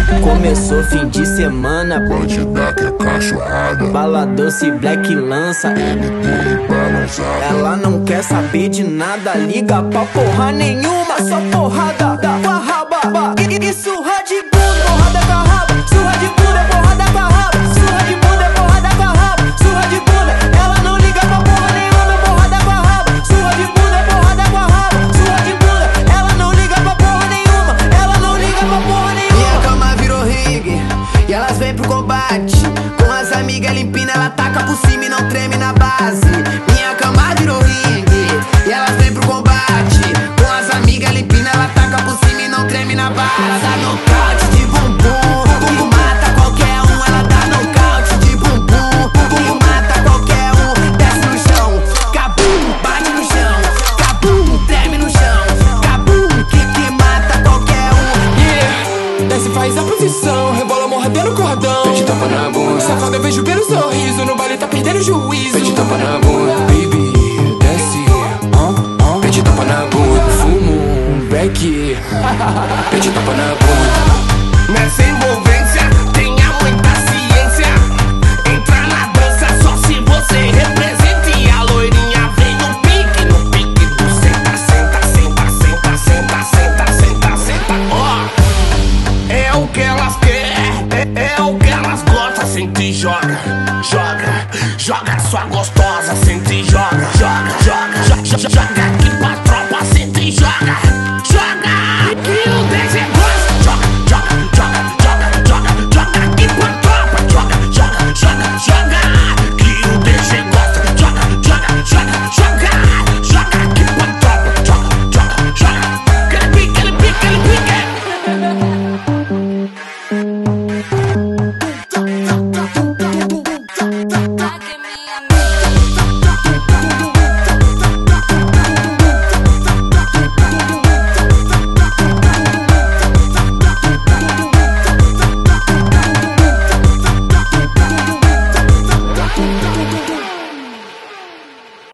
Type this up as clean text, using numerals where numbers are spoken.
Começou fim de semana, pode dar que é cachorrada. bala doce, black lança. MD balançada. Ela não quer saber de nada, liga pra porra nenhuma, só porrada com a raba. E surra de bunda, porrada com a raba. Surra de bunda, porrada com a raba. Surra de bunda, porrada com a raba. Surra de bunda, ela não liga pra porra nenhuma, porrada com a raba. Surra de bunda, porrada com a raba. Surra de bunda, ela não liga pra porra nenhuma, ela não liga pra porra nenhuma. Minha cama virou ringue e elas vêm pro combate. Com as amigas limpinhas, ela taca por cima e não treme na base. Minha cama virou ringue e elas vêm pro combate. Com as amigas limpinhas, ela taca por cima e não treme na base. Ela dá nocaute de bumbum e mata qualquer um. Ela dá nocaute de bumbum e mata qualquer um. Desce no chão, cabum, bate no chão, cabum, treme no chão, cabum, que mata qualquer um. Desce, faz a posição, rebola mordendo o cordão. Pede tapa na bunda, Safado, eu vejo pelo sorriso, no baile tá perdendo juízo. pede tapa na bunda, baby, desce. Pede tapa na bunda, fumo um beck. Pede tapa na bunda. Nessa envolvência, tenha muita ciência. Entra na dança só se você representa. E a loirinha vem no pique do senta, senta, senta, senta, senta, senta, senta, senta. Ó, é o que elas querem, é o que elas gostam. Senta e joga, joga, joga sua gostosa. Senta e joga, joga, joga, joga, joga aqui pra tropa. Senta e joga, joga que o 10 é